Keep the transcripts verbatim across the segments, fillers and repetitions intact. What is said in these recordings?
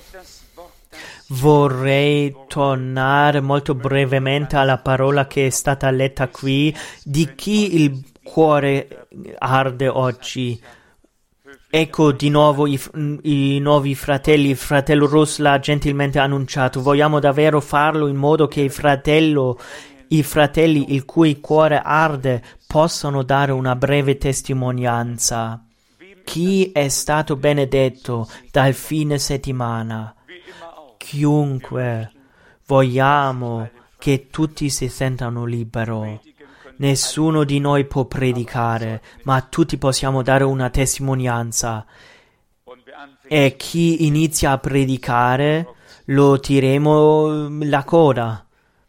Vorrei tornare molto brevemente alla parola che è stata letta qui, di chi il cuore arde oggi. Ecco di nuovo i, i nuovi fratelli, il fratello Ross l'ha gentilmente annunciato. Vogliamo davvero farlo in modo che il fratello, i fratelli il cui cuore arde possano dare una breve testimonianza. Chi è stato benedetto dal fine settimana? Chiunque. Vogliamo che tutti si sentano liberi. Nessuno di noi può predicare, ma tutti possiamo dare una testimonianza. E chi inizia a predicare, lo tireremo la coda.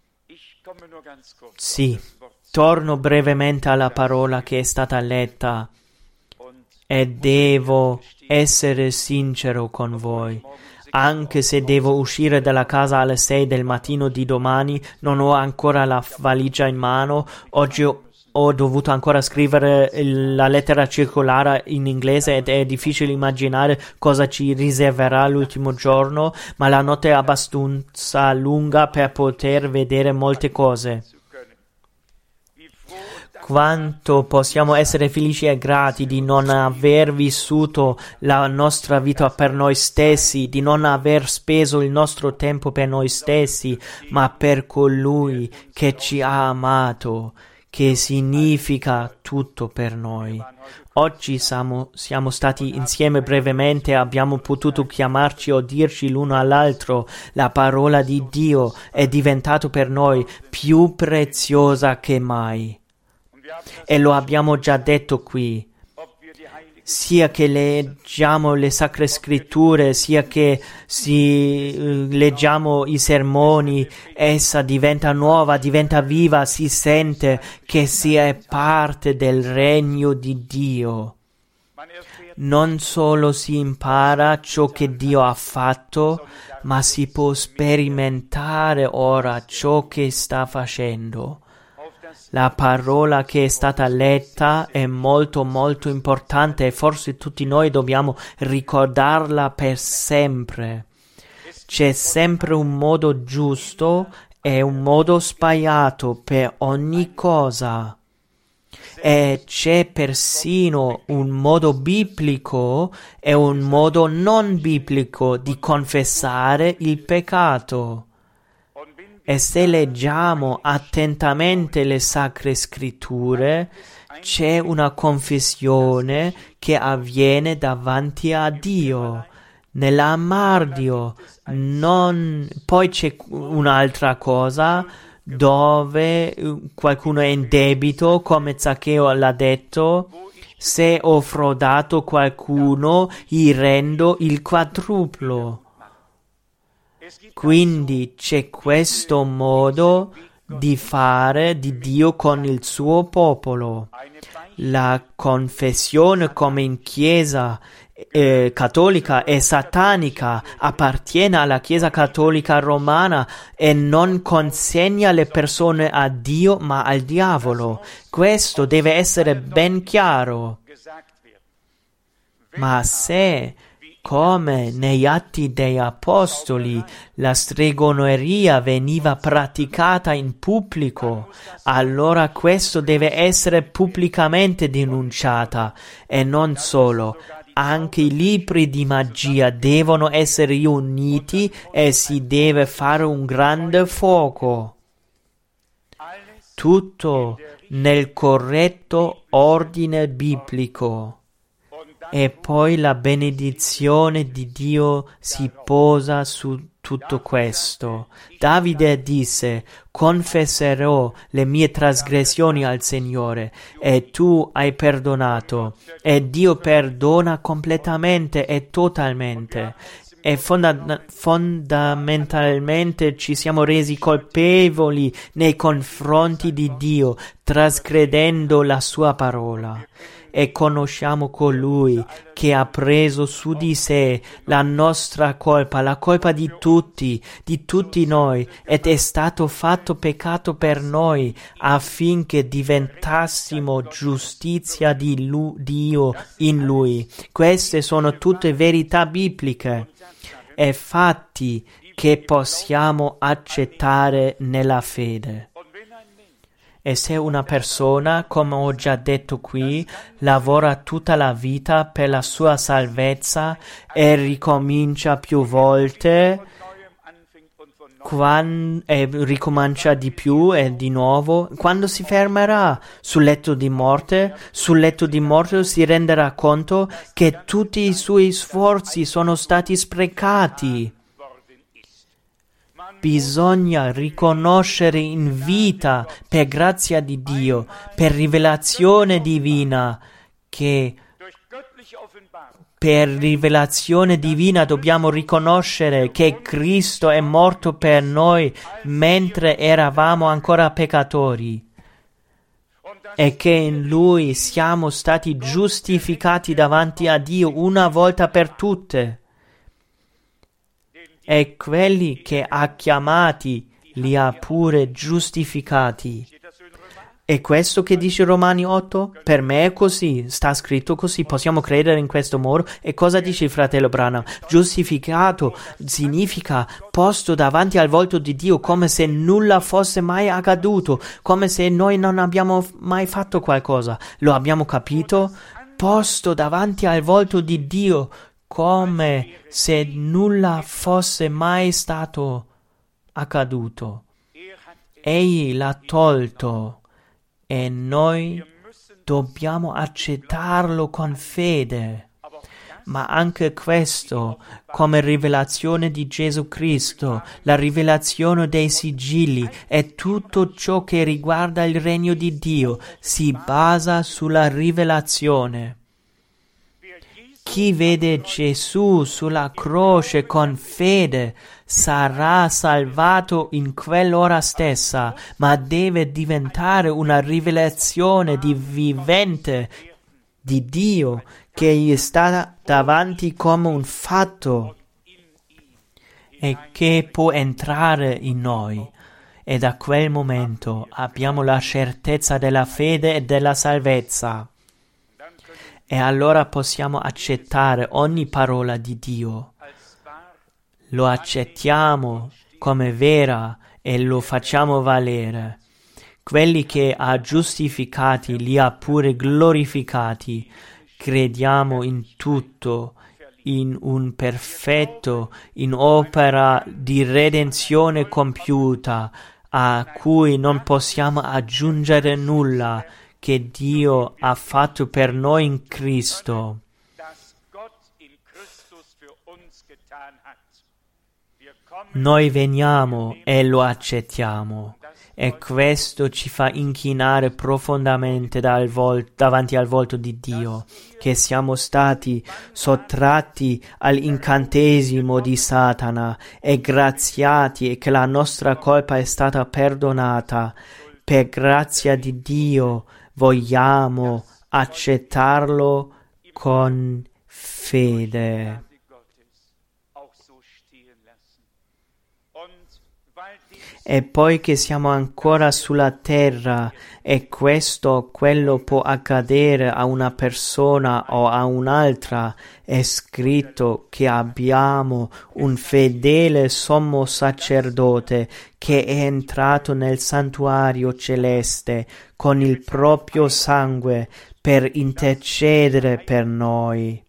Sì, torno brevemente alla parola che è stata letta e devo essere sincero con voi. Anche se devo uscire dalla casa alle sei del mattino di domani, non ho ancora la valigia in mano. Oggi ho, ho dovuto ancora scrivere la lettera circolare in inglese ed è difficile immaginare cosa ci riserverà l'ultimo giorno, ma la notte è abbastanza lunga per poter vedere molte cose. Quanto possiamo essere felici e grati di non aver vissuto la nostra vita per noi stessi, di non aver speso il nostro tempo per noi stessi, ma per colui che ci ha amato, che significa tutto per noi. Oggi siamo, siamo stati insieme brevemente, abbiamo potuto chiamarci o dirci l'uno all'altro. La parola di Dio è diventata per noi più preziosa che mai. E lo abbiamo già detto qui, sia che leggiamo le sacre scritture, sia che si, uh, leggiamo i sermoni, essa diventa nuova, diventa viva, si sente che si è parte del regno di Dio. Non solo si impara ciò che Dio ha fatto, ma si può sperimentare ora ciò che sta facendo. La parola che è stata letta è molto molto importante e forse tutti noi dobbiamo ricordarla per sempre. C'è sempre un modo giusto e un modo sbagliato per ogni cosa. E c'è persino un modo biblico e un modo non biblico di confessare il peccato. E se leggiamo attentamente le sacre scritture, c'è una confessione che avviene davanti a Dio, nell'amar Dio. Non... Poi c'è un'altra cosa dove qualcuno è in debito, come Zaccheo l'ha detto: se ho frodato qualcuno, gli rendo il quadruplo. Quindi c'è questo modo di fare di Dio con il suo popolo. La confessione come in Chiesa eh, cattolica è satanica, appartiene alla Chiesa cattolica romana e non consegna le persone a Dio ma al diavolo. Questo deve essere ben chiaro. Ma se, come negli Atti degli Apostoli, la stregoneria veniva praticata in pubblico, allora questo deve essere pubblicamente denunciata. E non solo, anche i libri di magia devono essere riuniti e si deve fare un grande fuoco. Tutto nel corretto ordine biblico. E poi la benedizione di Dio si posa su tutto questo. Davide disse: confesserò le mie trasgressioni al Signore, e tu hai perdonato. E Dio perdona completamente e totalmente. E fonda- fondamentalmente ci siamo resi colpevoli nei confronti di Dio, trasgredendo la sua parola. E conosciamo colui che ha preso su di sé la nostra colpa, la colpa di tutti, di tutti noi, ed è stato fatto peccato per noi, affinché diventassimo giustizia di Lu- Dio in Lui. Queste sono tutte verità bibliche. e fatti che possiamo accettare nella fede. E se una persona, come ho già detto qui, lavora tutta la vita per la sua salvezza e ricomincia più volte, quando, e ricomincia di più e di nuovo, quando si fermerà sul letto di morte, sul letto di morte si renderà conto che tutti i suoi sforzi sono stati sprecati. Bisogna riconoscere in vita, per grazia di Dio, per rivelazione divina, che per rivelazione divina dobbiamo riconoscere che Cristo è morto per noi mentre eravamo ancora peccatori e che in Lui siamo stati giustificati davanti a Dio una volta per tutte. E quelli che ha chiamati li ha pure giustificati. E questo che dice Romani otto? Per me è così, sta scritto così, possiamo credere in questo modo. E cosa dice il fratello Branham? Giustificato significa posto davanti al volto di Dio come se nulla fosse mai accaduto, come se noi non abbiamo mai fatto qualcosa. Lo abbiamo capito? Posto davanti al volto di Dio come se nulla fosse mai stato accaduto. Egli l'ha tolto e noi dobbiamo accettarlo con fede. Ma anche questo, come rivelazione di Gesù Cristo, la rivelazione dei sigilli e tutto ciò che riguarda il regno di Dio, si basa sulla rivelazione. Chi vede Gesù sulla croce con fede sarà salvato in quell'ora stessa, ma deve diventare una rivelazione di vivente di Dio che gli sta davanti come un fatto e che può entrare in noi. E da quel momento abbiamo la certezza della fede e della salvezza. E allora possiamo accettare ogni parola di Dio. Lo accettiamo come vera e lo facciamo valere. Quelli che ha giustificati li ha pure glorificati. Crediamo in tutto, in un perfetto, in opera di redenzione compiuta, a cui non possiamo aggiungere nulla, che Dio ha fatto per noi in Cristo. Noi veniamo e lo accettiamo, e questo ci fa inchinare profondamente dal vol- davanti al volto di Dio, che siamo stati sottratti all'incantesimo di Satana e graziati e che la nostra colpa è stata perdonata. Per grazia di Dio vogliamo accettarlo con fede. E poi che siamo ancora sulla terra e questo o quello può accadere a una persona o a un'altra, è scritto che abbiamo un fedele sommo sacerdote che è entrato nel santuario celeste con il proprio sangue per intercedere per noi.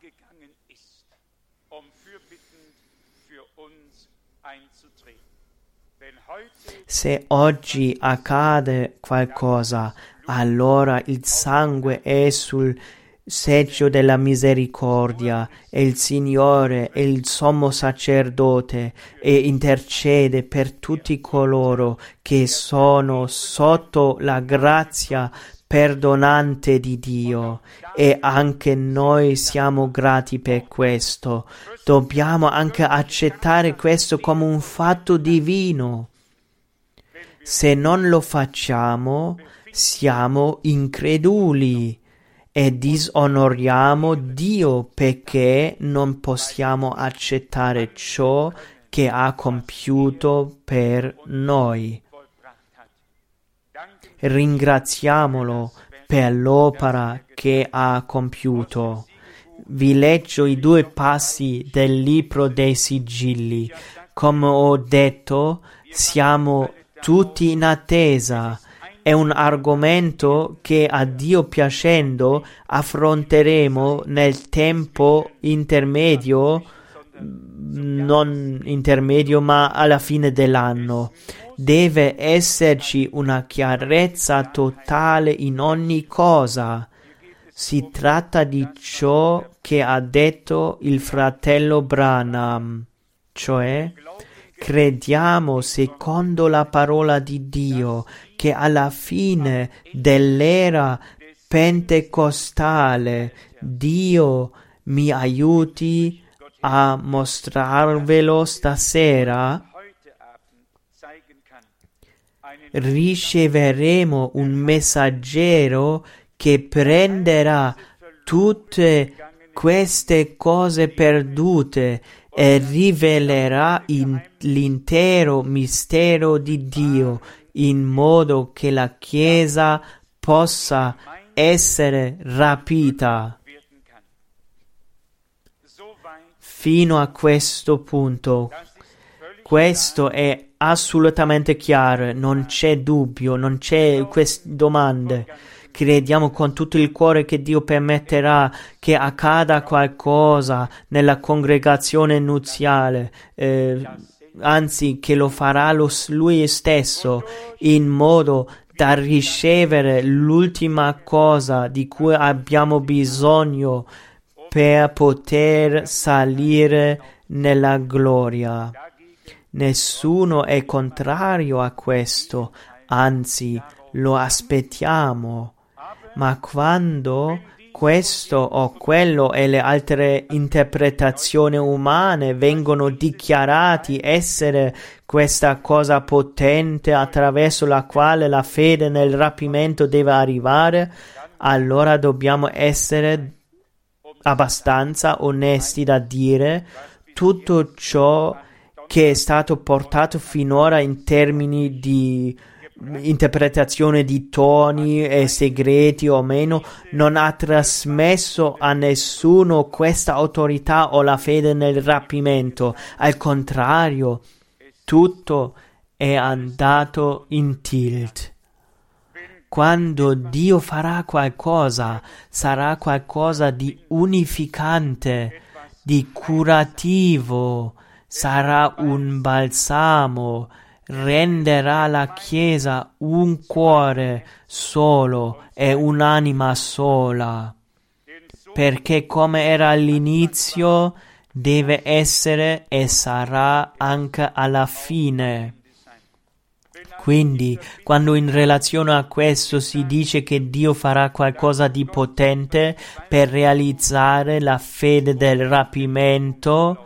Se oggi accade qualcosa, allora il sangue è sul seggio della misericordia e il Signore è il sommo sacerdote e intercede per tutti coloro che sono sotto la grazia perdonante di Dio, e anche noi siamo grati per questo. Dobbiamo anche accettare questo come un fatto divino. Se non lo facciamo, siamo increduli e disonoriamo Dio perché non possiamo accettare ciò che ha compiuto per noi. Ringraziamolo per l'opera che ha compiuto. vi leggo i due passi del libro dei sigilli. Come ho detto, siamo tutti in attesa. È un argomento che, a Dio piacendo, affronteremo nel tempo intermedio, non intermedio, ma alla fine dell'anno. Deve esserci una chiarezza totale in ogni cosa. Si tratta di ciò che ha detto il fratello Branham, cioè crediamo secondo la parola di Dio che alla fine dell'era pentecostale Dio mi aiuti a mostrarvelo stasera. Riceveremo un messaggero che prenderà tutte queste cose perdute e rivelerà in l'intero mistero di Dio, in modo che la Chiesa possa essere rapita. Fino a questo punto, questo è assolutamente chiaro, non c'è dubbio, non c'è queste domande. Crediamo con tutto il cuore che Dio permetterà che accada qualcosa nella congregazione nuziale, eh, anzi che lo farà lo, Lui stesso, in modo da ricevere l'ultima cosa di cui abbiamo bisogno per poter salire nella gloria. Nessuno è contrario a questo, anzi lo aspettiamo. Ma quando questo o quello e le altre interpretazioni umane vengono dichiarati essere questa cosa potente attraverso la quale la fede nel rapimento deve arrivare, allora dobbiamo essere abbastanza onesti da dire tutto ciò che è stato portato finora in termini di interpretazione di toni e segreti o meno non ha trasmesso a nessuno questa autorità o la fede nel rapimento. Al contrario, tutto è andato in tilt. Quando Dio farà qualcosa, sarà qualcosa di unificante, di curativo, sarà un balsamo, renderà la Chiesa un cuore solo e un'anima sola, perché come era all'inizio, deve essere e sarà anche alla fine. Quindi, quando in relazione a questo si dice che Dio farà qualcosa di potente per realizzare la fede del rapimento,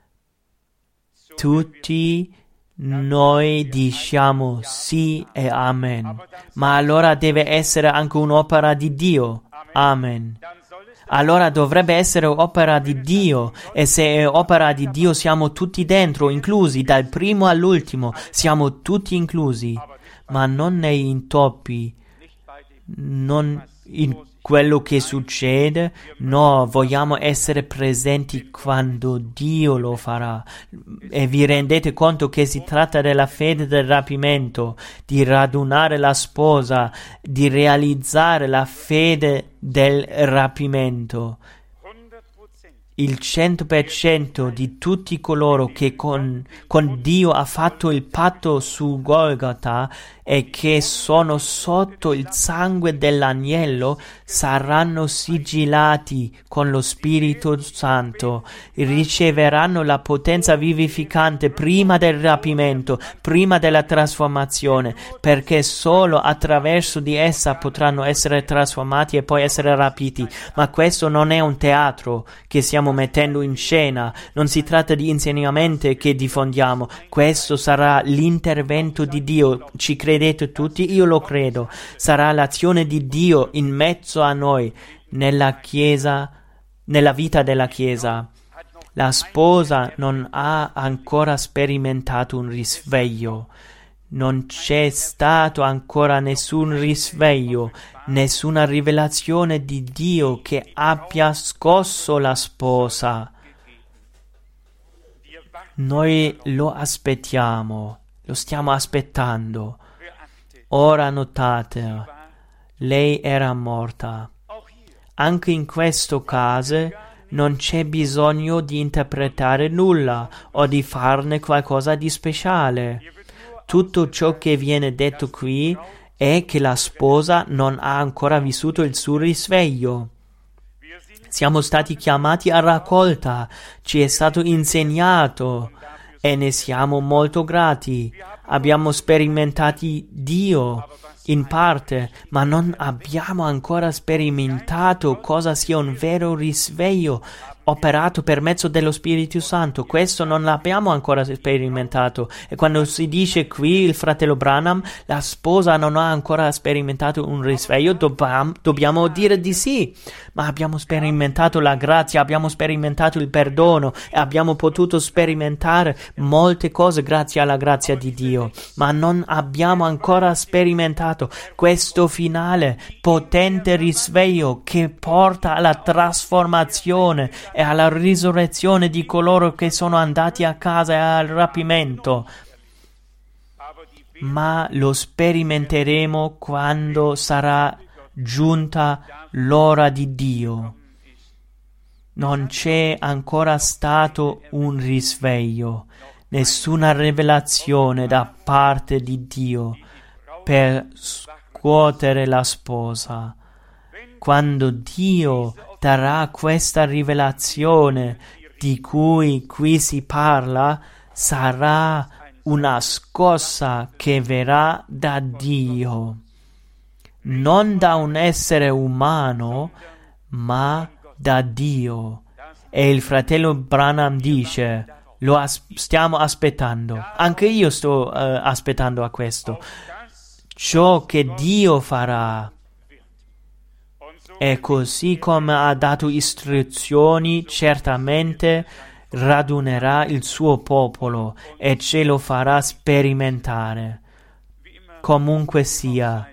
tutti noi diciamo sì e amen. Ma allora deve essere anche un'opera di Dio. Amen. Allora dovrebbe essere opera di Dio, e se è opera di Dio siamo tutti dentro, inclusi, dal primo all'ultimo, siamo tutti inclusi, ma non nei intoppi, non in quello che succede. No, vogliamo essere presenti quando Dio lo farà, e vi rendete conto che si tratta della fede del rapimento, di radunare la sposa, di realizzare la fede del rapimento. Il cento per cento di tutti coloro che con, con Dio ha fatto il patto su Golgota e che sono sotto il sangue dell'agnello saranno sigillati con lo Spirito Santo, riceveranno la potenza vivificante prima del rapimento, prima della trasformazione, perché solo attraverso di essa potranno essere trasformati e poi essere rapiti. Ma questo non è un teatro che stiamo mettendo in scena, non si tratta di insegnamenti che diffondiamo, questo sarà l'intervento di Dio. Ci credete tutti? Io lo credo. Sarà l'azione di Dio in mezzo a noi, nella Chiesa, nella vita della Chiesa. La sposa non ha ancora sperimentato un risveglio. Non c'è stato ancora nessun risveglio, nessuna rivelazione di Dio che abbia scosso la sposa. Noi lo aspettiamo, lo stiamo aspettando. Ora notate, lei era morta. Anche in questo caso non c'è bisogno di interpretare nulla o di farne qualcosa di speciale. Tutto ciò che viene detto qui è che la sposa non ha ancora vissuto il suo risveglio. Siamo stati chiamati a raccolta, ci è stato insegnato e ne siamo molto grati. Abbiamo sperimentato Dio in parte, ma non abbiamo ancora sperimentato cosa sia un vero risveglio operato per mezzo dello Spirito Santo. Questo non l'abbiamo ancora sperimentato. E quando si dice qui il fratello Branham, la sposa non ha ancora sperimentato un risveglio, dobbiamo, dobbiamo dire di sì. Ma abbiamo sperimentato la grazia, abbiamo sperimentato il perdono e abbiamo potuto sperimentare molte cose grazie alla grazia di Dio. Ma non abbiamo ancora sperimentato questo finale potente risveglio che porta alla trasformazione e alla risurrezione di coloro che sono andati a casa e al rapimento. Ma lo sperimenteremo quando sarà giunta l'ora di Dio. Non c'è ancora stato un risveglio, nessuna rivelazione da parte di Dio per scuotere la sposa. Quando Dio darà questa rivelazione di cui qui si parla, sarà una scossa che verrà da Dio, non da un essere umano, ma da Dio. E il fratello Branham dice: lo as- stiamo aspettando, anche io sto uh, aspettando a questo, ciò che Dio farà. E così come ha dato istruzioni, certamente radunerà il suo popolo e ce lo farà sperimentare. Comunque sia,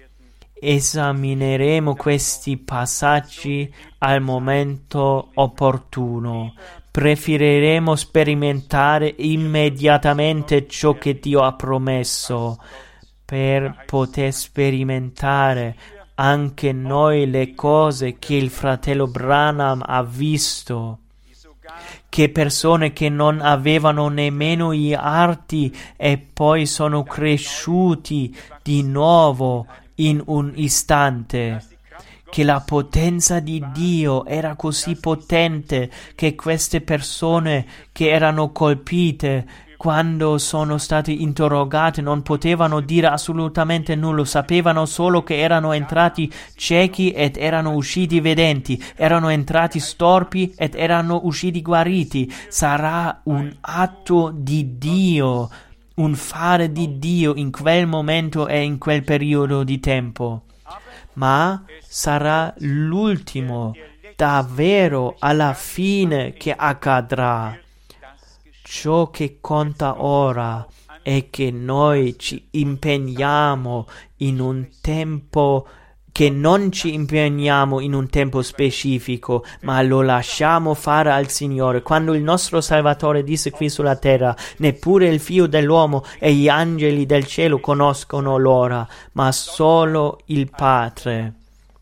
esamineremo questi passaggi al momento opportuno. Preferiremo sperimentare immediatamente ciò che Dio ha promesso per poter sperimentare anche noi le cose che il fratello Branham ha visto, che persone che non avevano nemmeno gli arti e poi sono cresciuti di nuovo in un istante, che la potenza di Dio era così potente che queste persone che erano colpite quando sono state interrogate non potevano dire assolutamente nulla, sapevano solo che erano entrati ciechi ed erano usciti vedenti, erano entrati storpi ed erano usciti guariti. Sarà un atto di Dio, un fare di Dio in quel momento e in quel periodo di tempo. Ma sarà l'ultimo, davvero alla fine, che accadrà. Ciò che conta ora è che noi ci impegniamo in un tempo, che non ci impegniamo in un tempo specifico, ma lo lasciamo fare al Signore. Quando il nostro Salvatore disse qui sulla terra: neppure il Figlio dell'uomo e gli angeli del cielo conoscono l'ora, ma solo il Padre.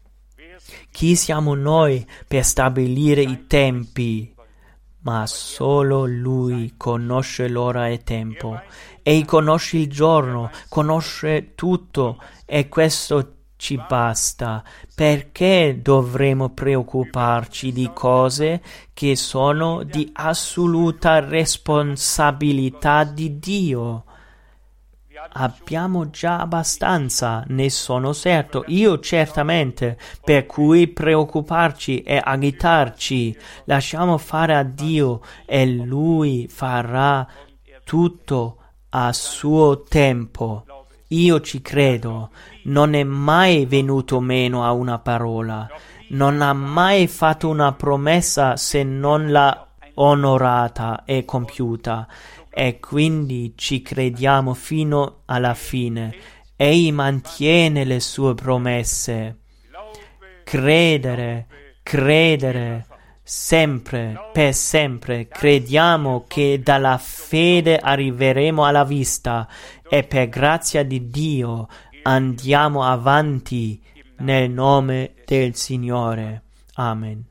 Chi siamo noi per stabilire i tempi? Ma solo Lui conosce l'ora e tempo. Egli conosce il giorno, conosce tutto, e questo ci basta. Perché dovremmo preoccuparci di cose che sono di assoluta responsabilità di Dio? Abbiamo già abbastanza, ne sono certo, io certamente, per cui preoccuparci e agitarci. Lasciamo fare a Dio e Lui farà tutto a suo tempo. Io ci credo, non è mai venuto meno a una parola, non ha mai fatto una promessa se non l'ha onorata e compiuta, e quindi ci crediamo fino alla fine. Egli mantiene le sue promesse. Credere, credere, sempre, per sempre. Crediamo che dalla fede arriveremo alla vista e per grazia di Dio andiamo avanti nel nome del Signore. Amen.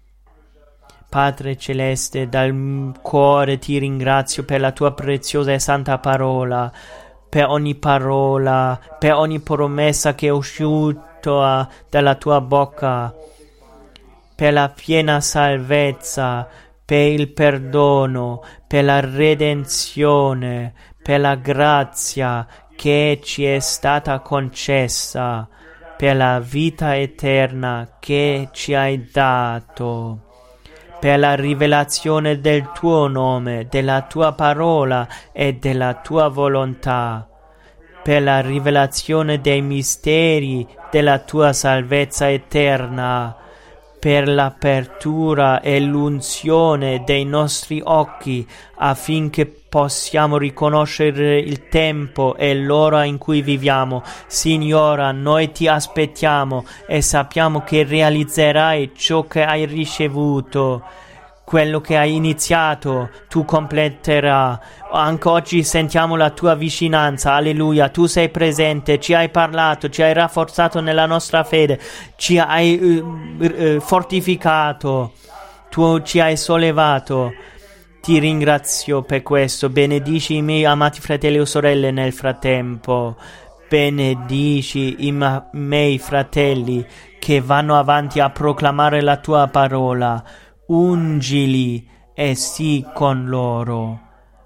Padre Celeste, dal cuore ti ringrazio per la tua preziosa e santa parola, per ogni parola, per ogni promessa che è uscita dalla tua bocca, per la piena salvezza, per il perdono, per la redenzione, per la grazia che ci è stata concessa, per la vita eterna che ci hai dato, per la rivelazione del tuo nome, della tua parola e della tua volontà, per la rivelazione dei misteri della tua salvezza eterna, per l'apertura e l'unzione dei nostri occhi affinché possiamo riconoscere il tempo e l'ora in cui viviamo. Signora, noi ti aspettiamo e sappiamo che realizzerai ciò che hai ricevuto. Quello che hai iniziato, tu completerai. Anche oggi sentiamo la tua vicinanza, alleluia. Tu sei presente, ci hai parlato, ci hai rafforzato nella nostra fede, ci hai uh, uh, fortificato, tu ci hai sollevato. Ti ringrazio per questo. Benedici i miei amati fratelli o sorelle nel frattempo. Benedici i ma- miei fratelli che vanno avanti a proclamare la tua parola. Ungili e sii con loro.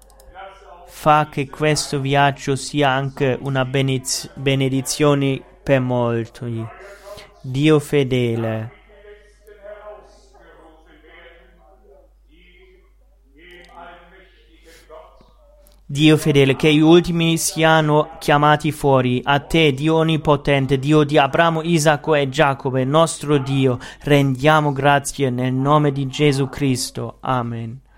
Fa che questo viaggio sia anche una benediz- benedizione per molti. Dio fedele. Dio fedele, che gli ultimi siano chiamati fuori. A te, Dio onnipotente, Dio di Abramo, Isacco e Giacobbe, nostro Dio, rendiamo grazie nel nome di Gesù Cristo. Amen.